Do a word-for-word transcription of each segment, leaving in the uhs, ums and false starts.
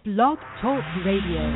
Blog Talk Radio.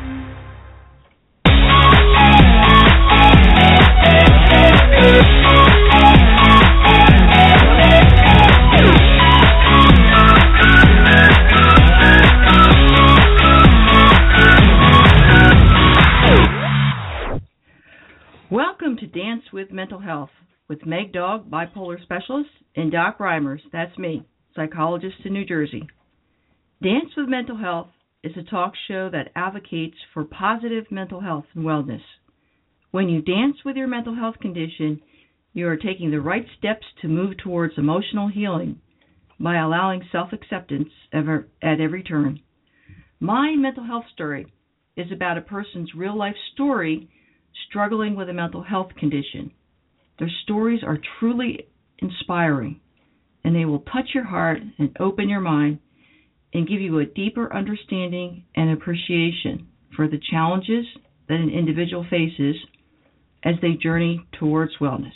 Welcome to Dance with Mental Health with Meg Dog, bipolar specialist, and Doc Reimers, that's me, psychologist in New Jersey. Dance with Mental Health is a talk show that advocates for positive mental health and wellness. When you dance with your mental health condition, you are taking the right steps to move towards emotional healing by allowing self-acceptance ever, at every turn. My mental health story is about a person's real-life story struggling with a mental health condition. Their stories are truly inspiring, and they will touch your heart and open your mind and give you a deeper understanding and appreciation for the challenges that an individual faces as they journey towards wellness.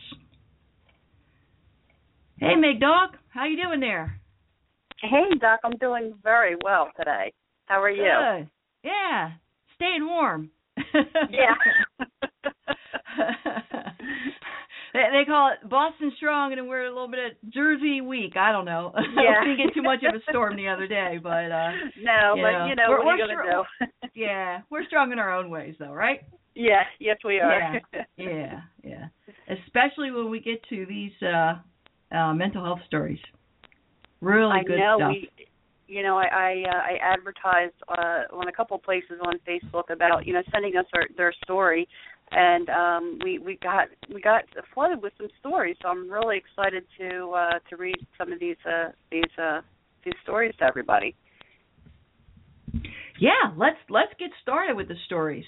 Hey, Meg Dog, how you doing there? Hey, Doc, I'm doing very well today. How are you? Good. Yeah, staying warm. Yeah. they, they call it Boston strong, and we're a little bit of Jersey weak. I don't know. Yeah. We didn't get too much of a storm the other day, but uh, no, you but know, you know we're, what we're are you gonna str- do? Yeah, we're strong in our own ways, though, right? Yeah. Yes, we are. Yeah. Yeah. Yeah. Especially when we get to these uh, uh, mental health stories. Really I good know stuff. we. You know, I I, uh, I advertised uh, on a couple of places on Facebook about you know sending us our, their story, and um, we we got we got flooded with some stories. So I'm really excited to uh, to read some of these uh, these uh, these stories to everybody. Yeah, let's let's get started with the stories.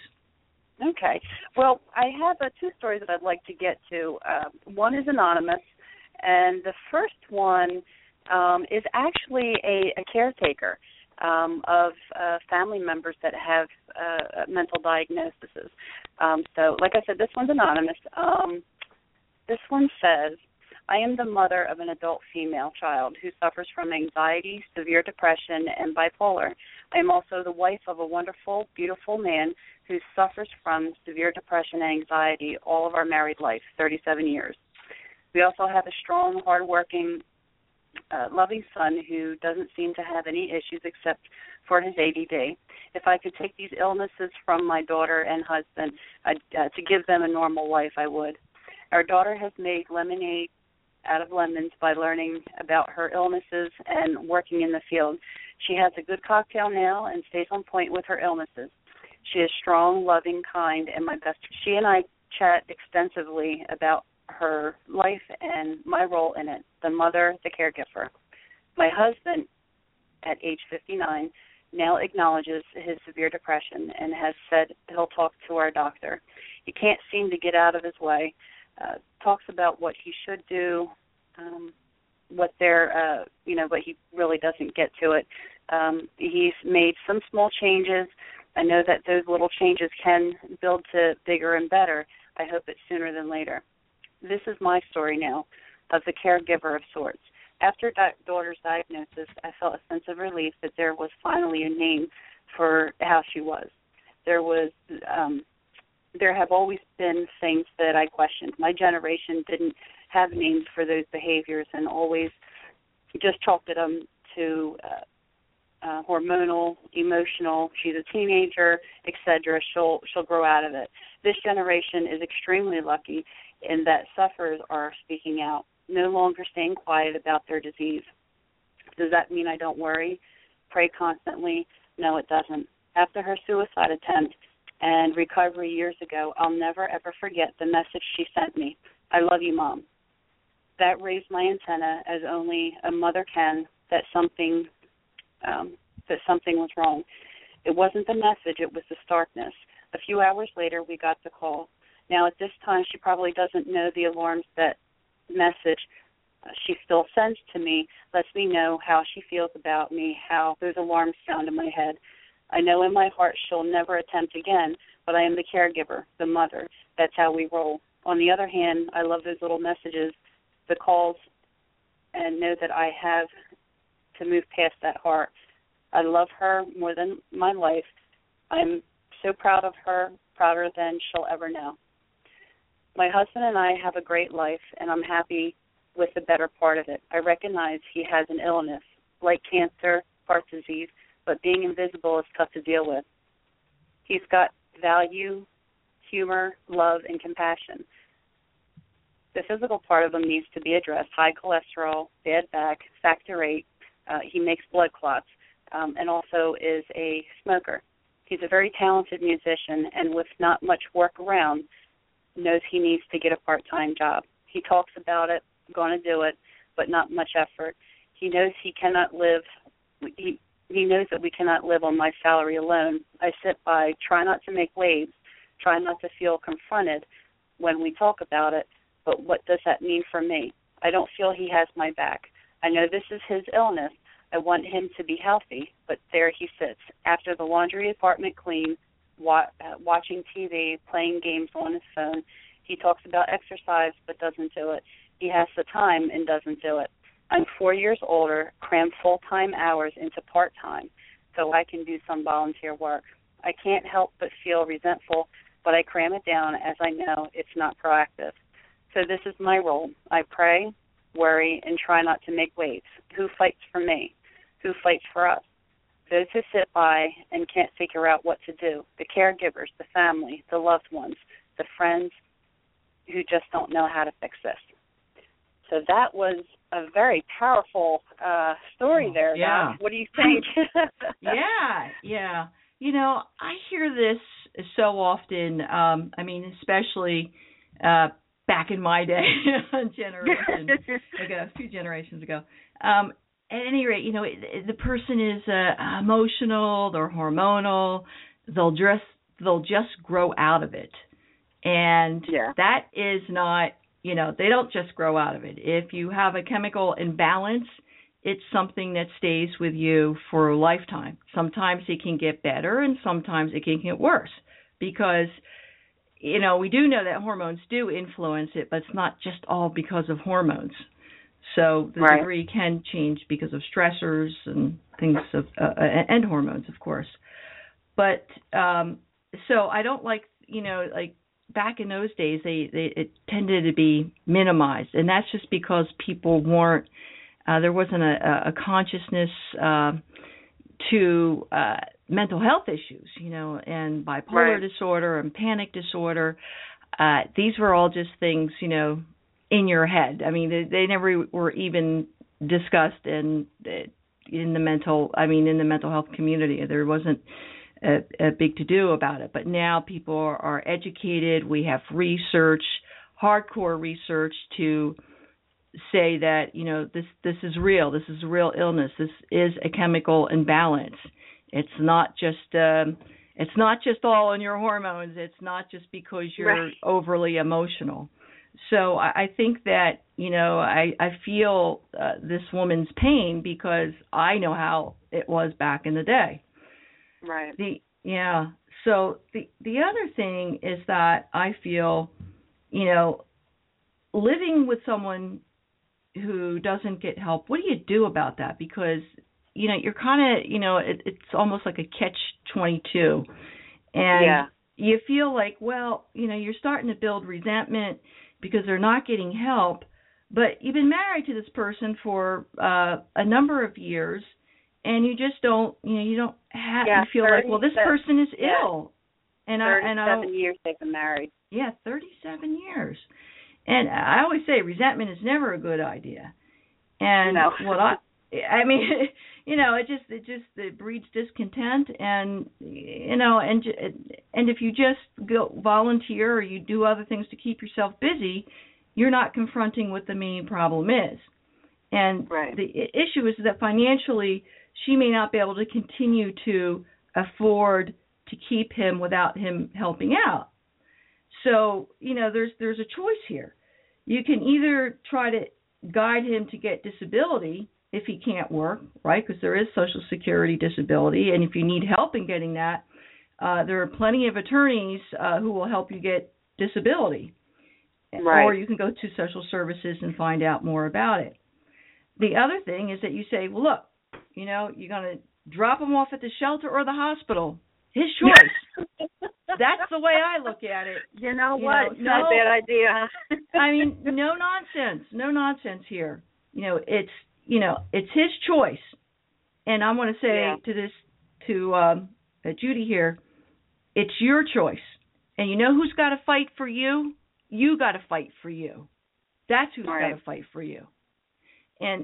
Okay. Well, I have uh, two stories that I'd like to get to. Uh, one is anonymous, and the first one. Um, is actually a, a caretaker um, of uh, family members that have uh, mental diagnoses. Um, so, like I said, this one's anonymous. Um, this one says, I am the mother of an adult female child who suffers from anxiety, severe depression, and bipolar. I am also the wife of a wonderful, beautiful man who suffers from severe depression and anxiety all of our married life, thirty-seven years. We also have a strong, hardworking, Uh, loving son who doesn't seem to have any issues except for his A D D. If I could take these illnesses from my daughter and husband uh, uh, to give them a normal life, I would. Our daughter has made lemonade out of lemons by learning about her illnesses and working in the field. She has a good cocktail now and stays on point with her illnesses. She is strong, loving, kind, and my best. She and I chat extensively about her life and my role in it, the mother, the caregiver. My husband, at age fifty-nine, now acknowledges his severe depression and has said he'll talk to our doctor. He can't seem to get out of his way, uh, talks about what he should do, um, what they're, uh, you know, but he really doesn't get to it. Um, he's made some small changes. I know that those little changes can build to bigger and better. I hope it's sooner than later. This is my story now of the caregiver of sorts. After da- daughter's diagnosis, I felt a sense of relief that there was finally a name for how she was. There was, um, there have always been things that I questioned. My generation didn't have names for those behaviors and always just chalked them to uh, uh, hormonal, emotional. She's a teenager, et cetera. She'll she'll grow out of it. This generation is extremely lucky in that sufferers are speaking out, no longer staying quiet about their disease. Does that mean I don't worry, pray constantly? No, it doesn't. After her suicide attempt and recovery years ago, I'll never, ever forget the message she sent me. I love you, Mom. That raised my antenna as only a mother can that something, um, that something was wrong. It wasn't the message, it was the starkness. A few hours later, we got the call. Now, at this time, she probably doesn't know the alarms that message uh, she still sends to me, lets me know how she feels about me, how those alarms sound in my head. I know in my heart she'll never attempt again, but I am the caregiver, the mother. That's how we roll. On the other hand, I love those little messages, the calls, and know that I have to move past that heart I love her more than my life. I'm so proud of her, prouder than she'll ever know. My husband and I have a great life, and I'm happy with the better part of it. I recognize he has an illness, like cancer, heart disease, but being invisible is tough to deal with. He's got value, humor, love, and compassion. The physical part of him needs to be addressed: high cholesterol, bad back, factor eight. Uh, he makes blood clots, um, and also is a smoker. He's a very talented musician, and with not much work around, knows he needs to get a part-time job. He talks about it, going to do it, but not much effort. He knows he cannot live. He he knows that we cannot live on my salary alone. I sit by, try not to make waves, try not to feel confronted when we talk about it. But what does that mean for me? I don't feel he has my back. I know this is his illness. I want him to be healthy, but there he sits, after the laundry department clean, wa- uh, watching T V, playing games on his phone. He talks about exercise but doesn't do it. He has the time and doesn't do it. I'm four years older, crammed full-time hours into part-time so I can do some volunteer work. I can't help but feel resentful, but I cram it down as I know it's not proactive. So this is my role. I pray, worry, and try not to make waves. Who fights for me? Who fights for us? Those who sit by and can't figure out what to do, the caregivers, the family, the loved ones, the friends who just don't know how to fix this. So that was a very powerful uh, story there, yeah. Doc. What do you think? yeah, yeah. You know, I hear this so often, um, I mean, especially uh, back in my day, a generation ago, a few generations ago. Um, at any rate, you know, it, it, the person is uh, emotional, they're hormonal, they'll just, they'll just grow out of it. And yeah. that is not, you know, they don't just grow out of it. If you have a chemical imbalance, it's something that stays with you for a lifetime. Sometimes it can get better and sometimes it can get worse because, you know, we do know that hormones do influence it, but it's not just all because of hormones. So the right. degree can change because of stressors and things of, uh, and hormones, of course. But um, so I don't like, you know, like back in those days, they, they it tended to be minimized, and that's just because people weren't. Uh, there wasn't a, a consciousness uh, to uh, mental health issues, you know, and bipolar right. disorder and panic disorder. Uh, these were all just things, you know, in your head. I mean, they, they never were even discussed in in the mental. I mean, in the mental health community, there wasn't a, a big to do about it. But now people are, are educated. We have research, hardcore research to say that, you know, this this is real. This is a real illness. This is a chemical imbalance. It's not just um, it's not just all in your hormones. It's not just because you're right. overly emotional. So I, I think that, you know, I I feel uh, this woman's pain because I know how it was back in the day. Right. The yeah. So the the other thing is that I feel, you know, living with someone who doesn't get help, what do you do about that? Because, you know, you're kind of, you know, it, it's almost like a catch twenty-two. And yeah. you feel like, well, you know, you're starting to build resentment because they're not getting help, but you've been married to this person for uh, a number of years, and you just don't, you know, you don't have, yeah, you feel like, well, this person is yeah. ill. And I, and I thirty-seven years they've been married. Yeah, thirty-seven years. And I always say resentment is never a good idea. And no. what I, I mean, you know, it just it just it breeds discontent, and you know, and and if you just go volunteer or you do other things to keep yourself busy, you're not confronting what the main problem is. And right. the issue is that financially, she may not be able to continue to afford to keep him without him helping out. So, you know, there's there's a choice here. You can either try to guide him to get disability if he can't work, right, because there is Social Security disability, and if you need help in getting that, uh, there are plenty of attorneys uh, who will help you get disability. Right. Or you can go to social services and find out more about it. The other thing is that you say, well, look, you know, you're going to drop him off at the shelter or the hospital. His choice. That's the way I look at it. You know you what? Know, Not no, a bad idea. I mean, no nonsense. No nonsense here. You know, it's you know, it's his choice. And I want to say yeah. to this to um, uh, Judy here, it's your choice. And you know who's got to fight for you? You got to fight for you. That's who's right. got to fight for you. And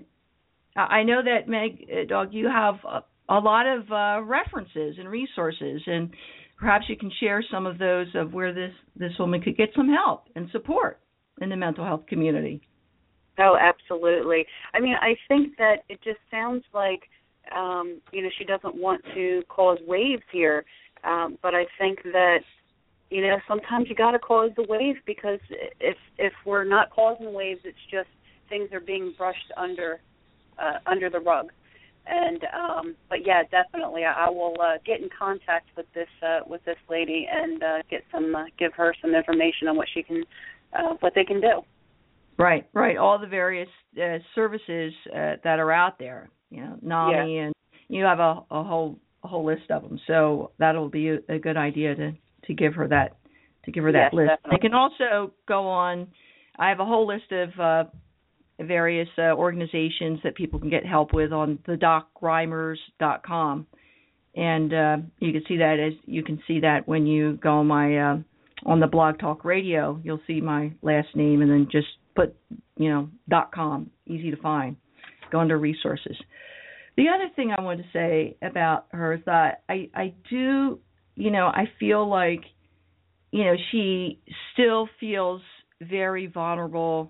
I know that, Meg, uh, Dog, you have a, a lot of uh, references and resources, and perhaps you can share some of those of where this, this woman could get some help and support in the mental health community. Oh, absolutely. I mean, I think that it just sounds like, um, you know, she doesn't want to cause waves here, um, but I think that, you know, sometimes you got to cause the wave, because if if we're not causing waves, it's just things are being brushed under uh, under the rug. And um, but yeah, definitely, I, I will uh, get in contact with this uh, with this lady and uh, get some uh, give her some information on what she can uh, what they can do. Right, right. All the various uh, services uh, that are out there, you know, NAMI, yeah. and you have a, a whole a whole list of them. So that'll be a, a good idea to, to give her that to give her that yes, list. Definitely. They can also go on. I have a whole list of uh, various uh, organizations that people can get help with on the doc reimers dot com, and uh, you can see that as you can see that when you go on my uh, on the Blog Talk Radio. You'll see my last name, and then just put, you know, dot com, easy to find. Go under resources. The other thing I wanted to say about her is that I, I do, you know, I feel like, you know, she still feels very vulnerable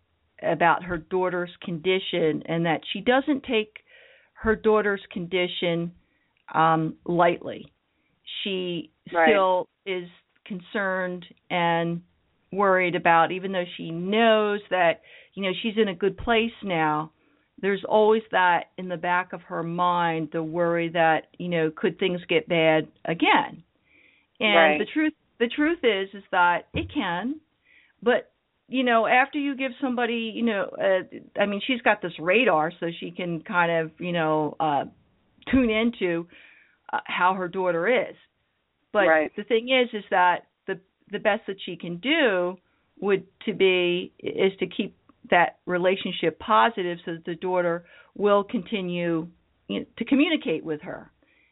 about her daughter's condition, and that she doesn't take her daughter's condition um, lightly. She right. still is concerned and worried about, even though she knows that, you know, she's in a good place now, there's always that in the back of her mind, the worry that, you know, could things get bad again? And right. the truth the truth is is that it can, but, you know, after you give somebody, you know, uh, I mean, she's got this radar, so she can kind of, you know, uh, tune into uh, how her daughter is. But right. the thing is, is that the the best that she can do would to be is to keep that relationship positive, so that the daughter will continue, you know, to communicate with her.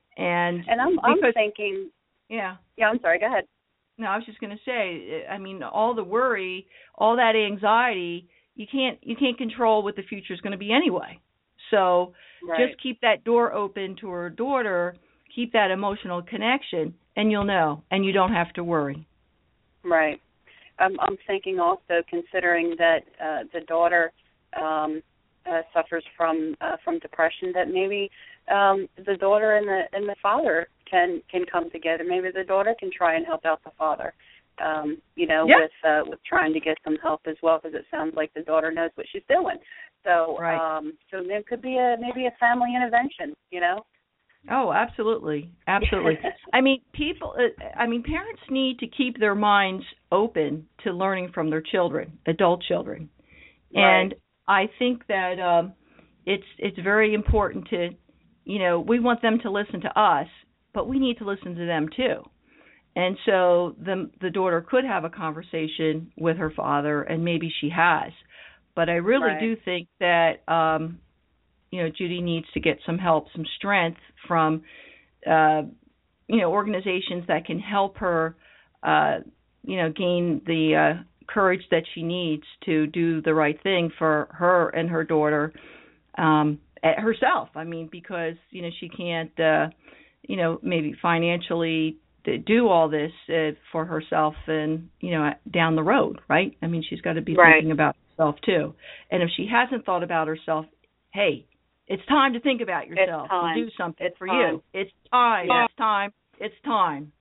And and I'm, because, I'm thinking, yeah, yeah. I'm sorry. Go ahead. No, I was just going to say, I mean, all the worry, all that anxiety, you can't you can't control what the future is going to be anyway. So right. just keep that door open to her daughter, keep that emotional connection, and you'll know, and you don't have to worry. Right. Um, I'm thinking also, considering that uh, the daughter um, uh, suffers from uh, from depression, that maybe um, the daughter and the and the father can can come together. Maybe the daughter can try and help out the father, um, you know, yep. with uh, with trying to get some help as well, because it sounds like the daughter knows what she's doing. So, right. um, so there could be a maybe a family intervention, you know. Oh, absolutely, absolutely. I mean, people. Uh, I mean, parents need to keep their minds open to learning from their children, adult children, right. and I think that um, it's it's very important to, you know, we want them to listen to us, but we need to listen to them too. And so the the daughter could have a conversation with her father, and maybe she has, but I really right. do think that. Um, You know, Judy needs to get some help, some strength from, uh, you know, organizations that can help her, uh, you know, gain the uh, courage that she needs to do the right thing for her and her daughter, um, herself. I mean, because, you know, she can't, uh, you know, maybe financially do all this uh, for herself and, you know, down the road, right? I mean, she's got to be right. thinking about herself too. And if she hasn't thought about herself, hey, it's time to think about yourself and do something it's for time. you. It's time. Yeah. It's time. It's time.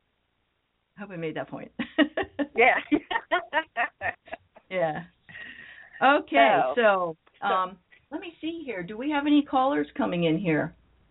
I hope I made that point. yeah. yeah. Okay, so, so um, let me see here. Do we have any callers coming in here?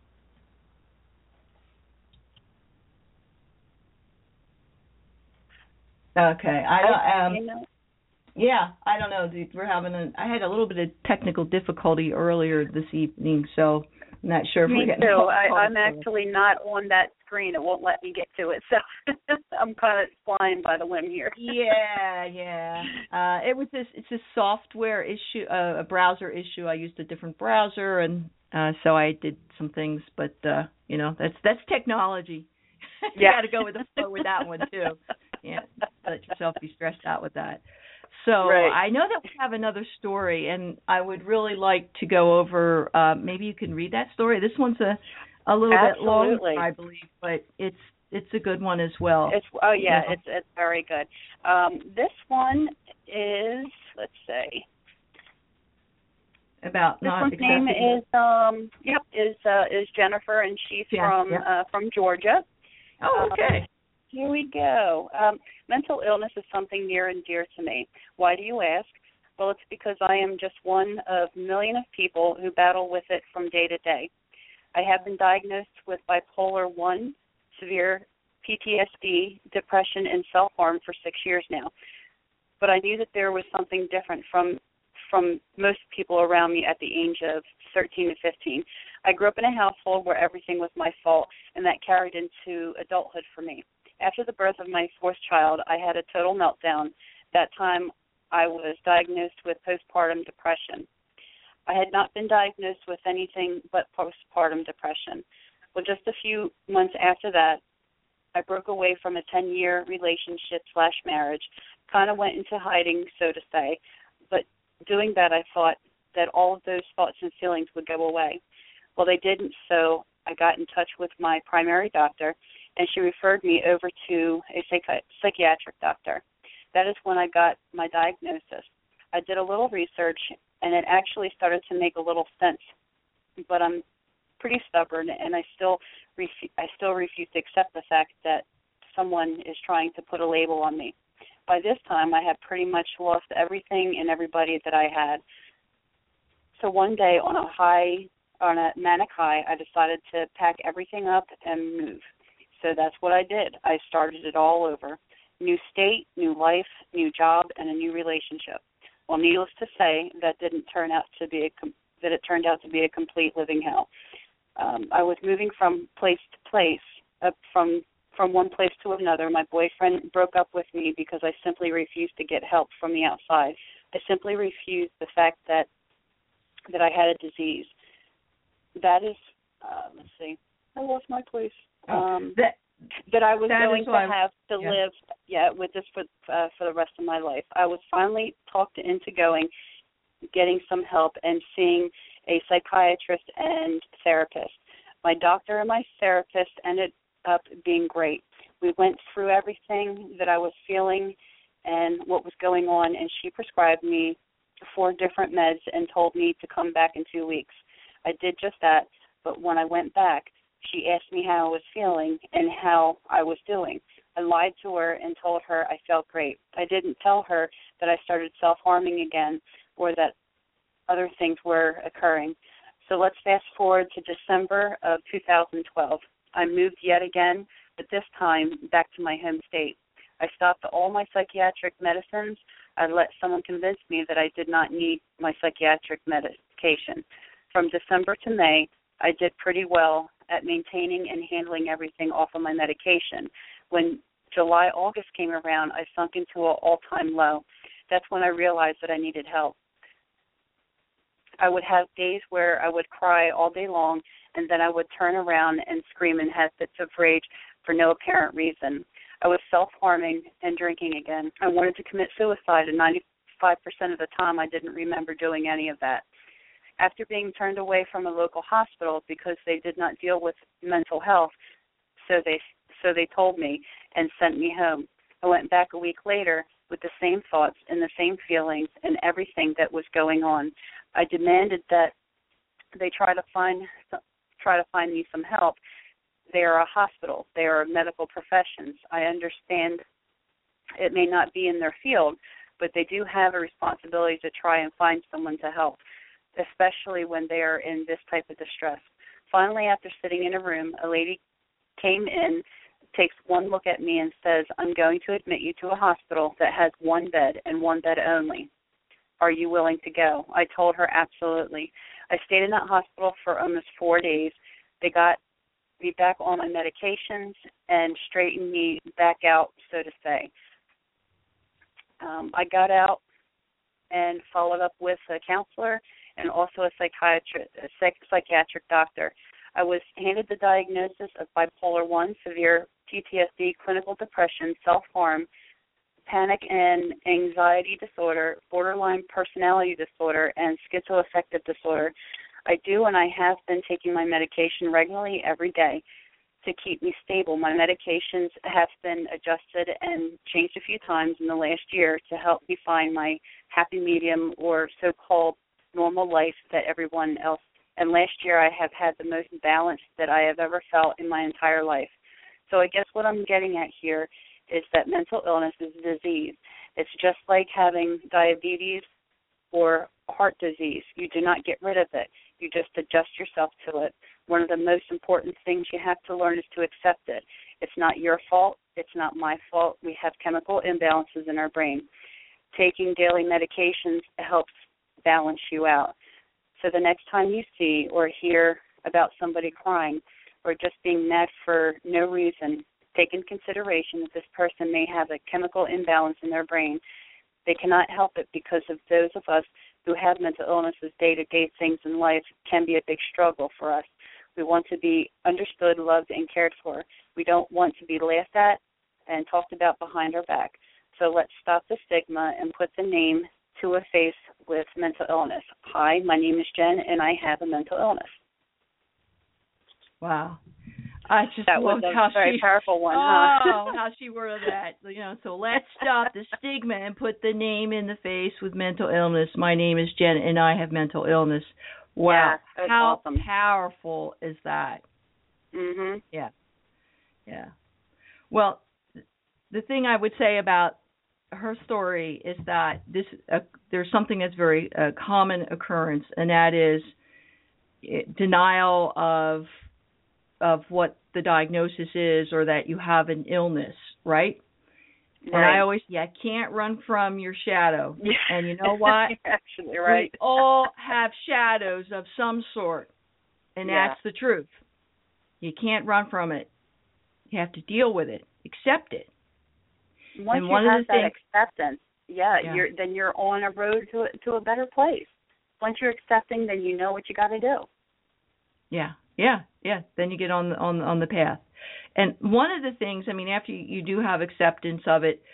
Okay. I don't. Um, you know. Yeah, I don't know. We're having a. I had a little bit of technical difficulty earlier this evening, so not sure if Me we're getting too. all, I, all I'm the actually not on that screen. It won't let me get to it, so I'm kind of flying by the whim here. Yeah, yeah. Uh, it was this. It's a software issue, uh, a browser issue. I used a different browser, and uh, so I did some things. But uh, you know, that's that's technology. You Yeah. got to go with the flow with that one too. Yeah, let yourself be stressed out with that. So Right. I know that we have another story, and I would really like to go over. Uh, maybe you can read that story. This one's a a little Absolutely. bit long, I believe, but it's it's a good one as well. It's oh yeah, You know. it's it's very good. Um, this one is let's see. About This not one's name accepting. is um yep is uh, is Jennifer, and she's Yeah, from yeah. uh, from Georgia. Oh, okay. Um, here we go. Um, mental illness is something near and dear to me. Why do you ask? Well, it's because I am just one of millions of people who battle with it from day to day. I have been diagnosed with bipolar one, severe P T S D, depression, and self-harm for six years now. But I knew that there was something different from from most people around me at the age of thirteen to fifteen. I grew up in a household where everything was my fault, and that carried into adulthood for me. After the birth of my fourth child, I had a total meltdown. That time, I was diagnosed with postpartum depression. I had not been diagnosed with anything but postpartum depression. Well, just a few months after that, I broke away from a ten-year relationship slash marriage, kind of went into hiding, so to say. But doing that, I thought that all of those thoughts and feelings would go away. Well, they didn't, so I got in touch with my primary doctor, and she referred me over to a psychi- psychiatric doctor. That is when I got my diagnosis. I did a little research, and it actually started to make a little sense, but I'm pretty stubborn, and I still refu- I still refuse to accept the fact that someone is trying to put a label on me. By this time, I had pretty much lost everything and everybody that I had. So one day, on a high, on a manic high, I decided to pack everything up and move. So that's what I did. I started it all over. New state, new life, new job, and a new relationship. Well, needless to say, that didn't turn out to be a com- that it turned out to be a complete living hell. Um, I was moving from place to place, uh, from from one place to another. My boyfriend broke up with me because I simply refused to get help from the outside. I simply refused the fact that that I had a disease. That is, uh, let's see, I lost my place. Oh, um, that that I was that going to why, have to yeah. live, yeah, with this for uh, for the rest of my life. I was finally talked into going, getting some help, and seeing a psychiatrist and therapist. My doctor and my therapist ended up being great. We went through everything that I was feeling and what was going on, and she prescribed me four different meds and told me to come back in two weeks. I did just that, but when I went back, she asked me how I was feeling and how I was doing. I lied to her and told her I felt great. I didn't tell her that I started self-harming again or that other things were occurring. So let's fast forward to December of two thousand twelve. I moved yet again, but this time back to my home state. I stopped all my psychiatric medicines. I let someone convince me that I did not need my psychiatric medication. From December to May, I did pretty well at maintaining and handling everything off of my medication. When July, August came around, I sunk into an all-time low. That's when I realized that I needed help. I would have days where I would cry all day long, and then I would turn around and scream and have fits of rage for no apparent reason. I was self-harming and drinking again. I wanted to commit suicide, and ninety-five percent of the time I didn't remember doing any of that. After being turned away from a local hospital because they did not deal with mental health, so they so they told me and sent me home. I went back a week later with the same thoughts and the same feelings and everything that was going on. I demanded that they try to find try to find me some help. They are a hospital. They are medical professions. I understand it may not be in their field, but they do have a responsibility to try and find someone to help, especially when they are in this type of distress. Finally, after sitting in a room, a lady came in, takes one look at me and says, "I'm going to admit you to a hospital that has one bed and one bed only. Are you willing to go?" I told her absolutely. I stayed in that hospital for almost four days. They got me back on my medications and straightened me back out, so to say. Um, I got out and followed up with a counselor and also a psychiatrist, a psych- psychiatric doctor. I was handed the diagnosis of bipolar one, severe P T S D, clinical depression, self-harm, panic and anxiety disorder, borderline personality disorder, and schizoaffective disorder. I do and I have been taking my medication regularly every day to keep me stable. My medications have been adjusted and changed a few times in the last year to help me find my happy medium or so-called normal life that everyone else. And last year I have had the most balance that I have ever felt in my entire life. So I guess what I'm getting at here is that mental illness is a disease. It's just like having diabetes or heart disease. You do not get rid of it. You just adjust yourself to it. One of the most important things you have to learn is to accept it. It's not your fault. It's not my fault. We have chemical imbalances in our brain. Taking daily medications helps balance you out. So the next time you see or hear about somebody crying or just being mad for no reason, take in consideration that this person may have a chemical imbalance in their brain. They cannot help it because of those of us who have mental illnesses, day-to-day things in life can be a big struggle for us. We want to be understood, loved, and cared for. We don't want to be laughed at and talked about behind our back. So let's stop the stigma and put the name to a face with mental illness. Hi, my name is Jen, and I have a mental illness. Wow. I just that was loved a how very she, powerful one, oh, huh? how she worded that. You know, so let's stop the stigma and put the name in the face with mental illness. My name is Jen, and I have mental illness. Wow, yeah, how awesome. powerful is that? Mhm. Yeah, yeah. Well, the thing I would say about her story is that this uh, there's something that's very uh, common occurrence, and that is it, denial of of what the diagnosis is or that you have an illness, right? Right. And I always, yeah, can't run from your shadow. Yeah. And you know what? You're actually right. We all have shadows of some sort, and yeah. that's the truth. You can't run from it. You have to deal with it, accept it. Once and you one have of the that things, acceptance, yeah, yeah, you're then you're on a road to to a better place. Once you're accepting, then you know what you got to do. Yeah, yeah, yeah. Then you get on the, on on the path. And one of the things, I mean, after you, you do have acceptance of it,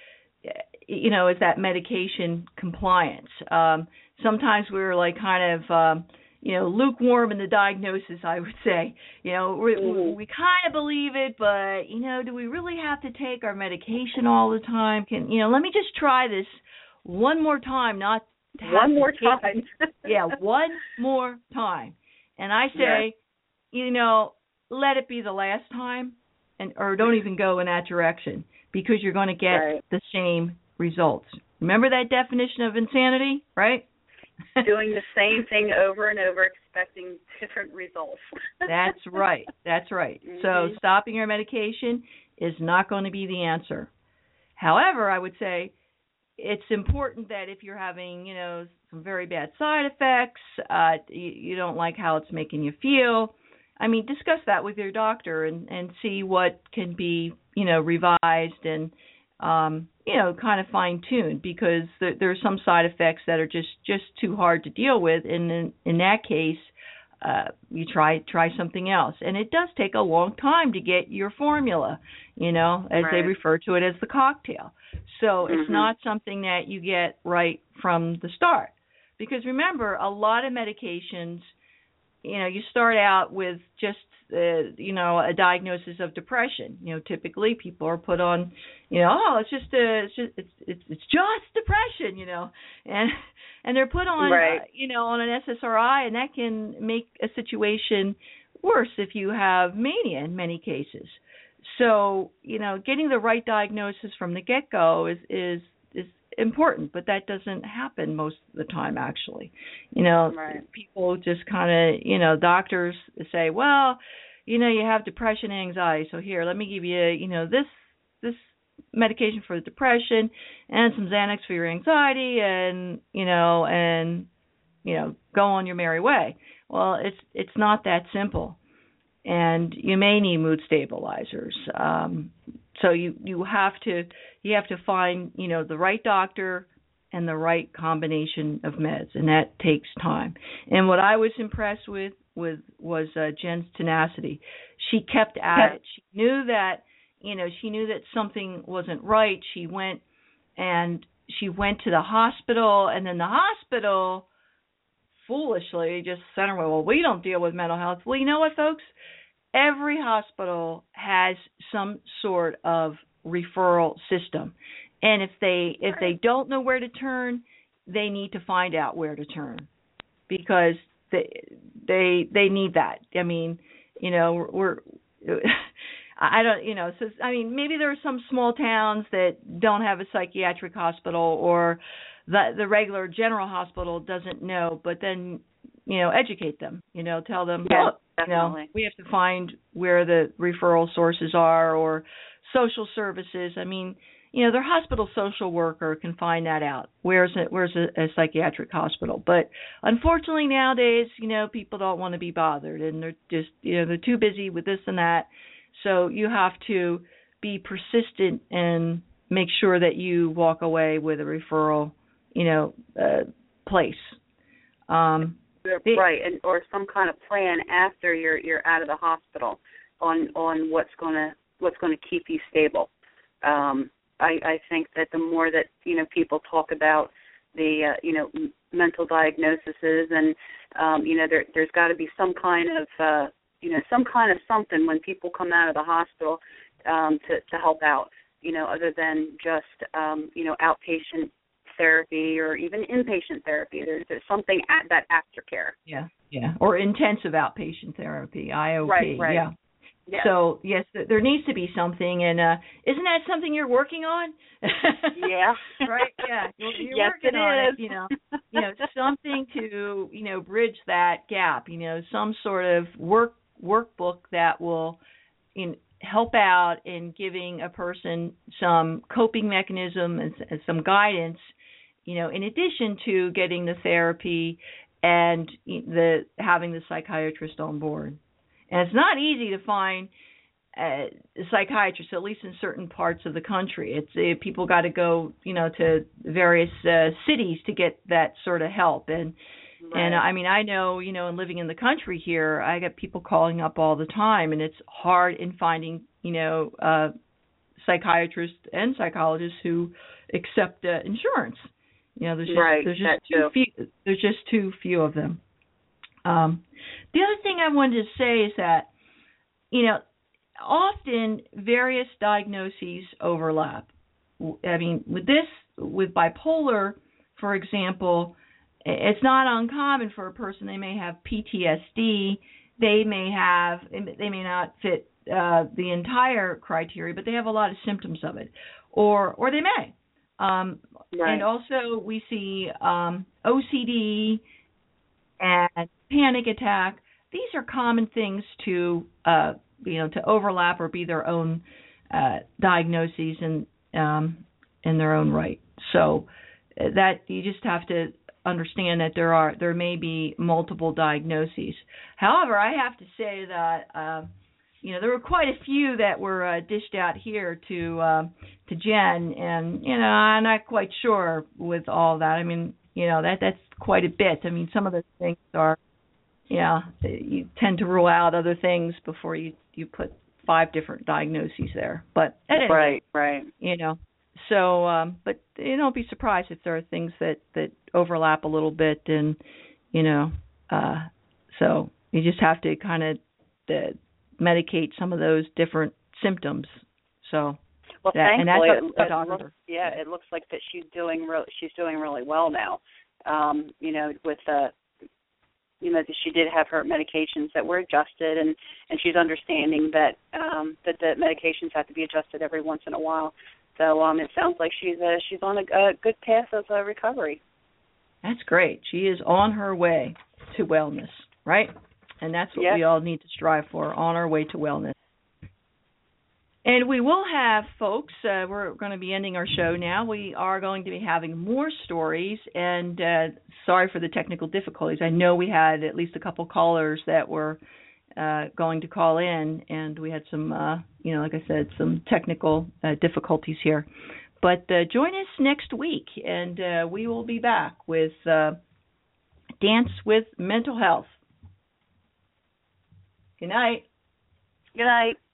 you know, is that medication compliance. Um, sometimes we're like kind of, um, you know, lukewarm in the diagnosis, I would say. You know, we, mm-hmm. we kind of believe it, but, you know, do we really have to take our medication all the time? Can, you know, let me just try this one more time, not to have One to more take, time. yeah, one more time. And I say, yeah. you know, let it be the last time, and or don't even go in that direction, because you're going to get right. the same results. Remember that definition of insanity, right? Doing the same thing over and over, expecting different results. That's right. That's right. Mm-hmm. So stopping your medication is not going to be the answer. However, I would say it's important that if you're having, you know, some very bad side effects, uh, you, you don't like how it's making you feel, I mean, discuss that with your doctor and, and see what can be, you know, revised and, um, you know, kind of fine-tuned, because there, there are some side effects that are just, just too hard to deal with. And in, in that case, uh, you try try something else. And it does take a long time to get your formula, you know, as right. they refer to it as the cocktail. So mm-hmm. it's not something that you get right from the start. Because remember, a lot of medications, you know, you start out with just, uh, you know, a diagnosis of depression. You know, typically people are put on, you know, oh, it's just a, it's just, it's, it's, it's just depression, you know, and and they're put on, right. uh, you know, on an S S R I, and that can make a situation worse if you have mania in many cases. So, you know, getting the right diagnosis from the get-go is is is important, but that doesn't happen most of the time, actually. You know, right. people just kind of, you know, doctors say, well, you know, you have depression and anxiety, so here, let me give you, you know, this this medication for the depression and some Xanax for your anxiety, and, you know, and, you know, go on your merry way. Well, it's it's not that simple, and you may need mood stabilizers. Um, so you you have to you have to find you know the right doctor and the right combination of meds, and that takes time. And what I was impressed with with was uh, Jen's tenacity. She kept at it. She knew that you know she knew that something wasn't right. She went and she went to the hospital, and then the hospital foolishly just sent her, well, we don't deal with mental health. Well, you know what, folks? Every hospital has some sort of referral system. And if they if they don't know where to turn, they need to find out where to turn, because they they they need that. I mean, you know, we're I don't, you know, so I mean, maybe there are some small towns that don't have a psychiatric hospital, or the the regular general hospital doesn't know, but then, you know, educate them, you know, tell them, yeah, look, you know, we have to find where the referral sources are, or social services. I mean, you know, their hospital social worker can find that out. Where's a, where's a, a psychiatric hospital? But unfortunately nowadays, you know, people don't want to be bothered, and they're just, you know, they're too busy with this and that. So you have to be persistent and make sure that you walk away with a referral, you know, uh, place. Um, they, right, and or some kind of plan after you're you're out of the hospital on on what's gonna what's gonna keep you stable. Um, I, I think that the more that you know people talk about the uh, you know m- mental diagnoses, and um, you know there there's got to be some kind of uh, you know some kind of something when people come out of the hospital um, to to help out. You know, other than just um, you know outpatient therapy or even inpatient therapy. There's there's something at that aftercare. Yeah, yeah, or intensive outpatient therapy, I O P. Right, right. Yeah. Yes. So yes, there needs to be something, and uh, isn't that something you're working on? Yeah. Right. Yeah. You're, you're yes, working it on is. it. You know, you know, something to you know bridge that gap. You know, some sort of work workbook that will, you know, help out in giving a person some coping mechanism and, and some guidance. You know, in addition to getting the therapy and the having the psychiatrist on board. And it's not easy to find uh, a psychiatrist, at least in certain parts of the country. It's uh, people got to go, you know, to various uh, cities to get that sort of help. And right. and I mean, I know, you know, in living in the country here, I get people calling up all the time, and it's hard in finding, you know, uh, psychiatrists and psychologists who accept uh, insurance. You know, there's just right, there's just too too. few. There's just too few of them. Um, the other thing I wanted to say is that, you know, often various diagnoses overlap. I mean, with this, with bipolar, for example, it's not uncommon for a person. They may have P T S D. They may have, they may not fit uh, the entire criteria, but they have a lot of symptoms of it, or or they may. Um, right. And also, we see um, O C D and panic attack. These are common things to, uh, you know, to overlap or be their own uh, diagnoses in um, in their own right. So that you just have to understand that there are there may be multiple diagnoses. However, I have to say that uh, you know there were quite a few that were uh, dished out here to uh, to Jen, and you know I'm not quite sure with all that. I mean, you know that that's quite a bit. I mean, some of the things are. Yeah, you tend to rule out other things before you, you put five different diagnoses there. But anyway, right, right. You know, so um, but you don't be surprised if there are things that, that overlap a little bit, and you know, uh, so you just have to kind of uh, medicate some of those different symptoms. So. Well, that, thankfully, and that's it, it looks, yeah, it looks like that she's doing re- she's doing really well now. Um, you know, with uh, you know, she did have her medications that were adjusted, and, and she's understanding that um, that the medications have to be adjusted every once in a while. So um, it sounds like she's uh, she's on a, a good path of uh, recovery. That's great. She is on her way to wellness, right? And that's what yes. we all need to strive for, on our way to wellness. And we will have, folks, uh, we're going to be ending our show now. We are going to be having more stories, and uh, sorry for the technical difficulties. I know we had at least a couple callers that were uh, going to call in, and we had some, uh, you know, like I said, some technical uh, difficulties here. But uh, join us next week, and uh, we will be back with uh, Dance with Mental Health. Good night. Good night.